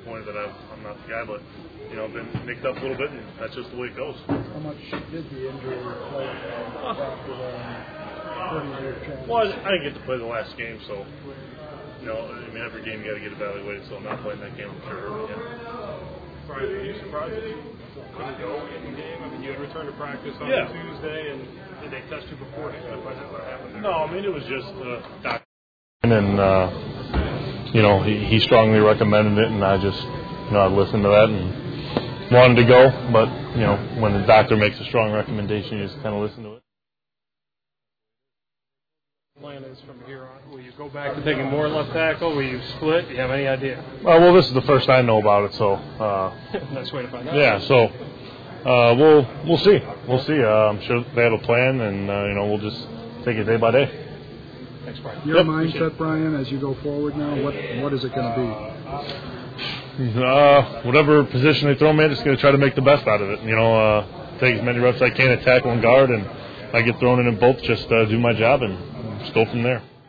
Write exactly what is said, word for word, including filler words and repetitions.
disappointed that I'm, I'm not the guy, but you know, I've been nicked up a little bit, and that's just the way it goes. How much did the injury play after the thirty-year chance? Well, I, I didn't get to play the last game, so you know, I mean, every game you got to get evaluated. So not playing that game, I'm sure hurt me again. Brian, were you surprised that you couldn't go in the game? I mean, you had returned to practice on yeah. Tuesday, and did they test you beforehand? What happened there? No, I mean, it was just uh, doc. And uh, you know, he, he strongly recommended it, and I just, you know, I listened to that and wanted to go. But you know, when the doctor makes a strong recommendation, you just kind of listen to it. Plan is from here on? Will you go back to taking more left tackle? Will you split? Do you have any idea? Uh, well, this is the first I know about it, so uh, nice way to find out. Yeah, so uh, we'll we'll see, we'll see. Uh, I'm sure they have a plan, and uh, you know, we'll just take it day by day. Thanks, Brian. Your yep. mindset, Brian, as you go forward now, what what is it going be? to Uh, whatever position they throw me, I'm just going to try to make the best out of it. You know, uh, take as many reps as I can at tackle and guard, and I get thrown in in both. Just uh, do my job and just go from there.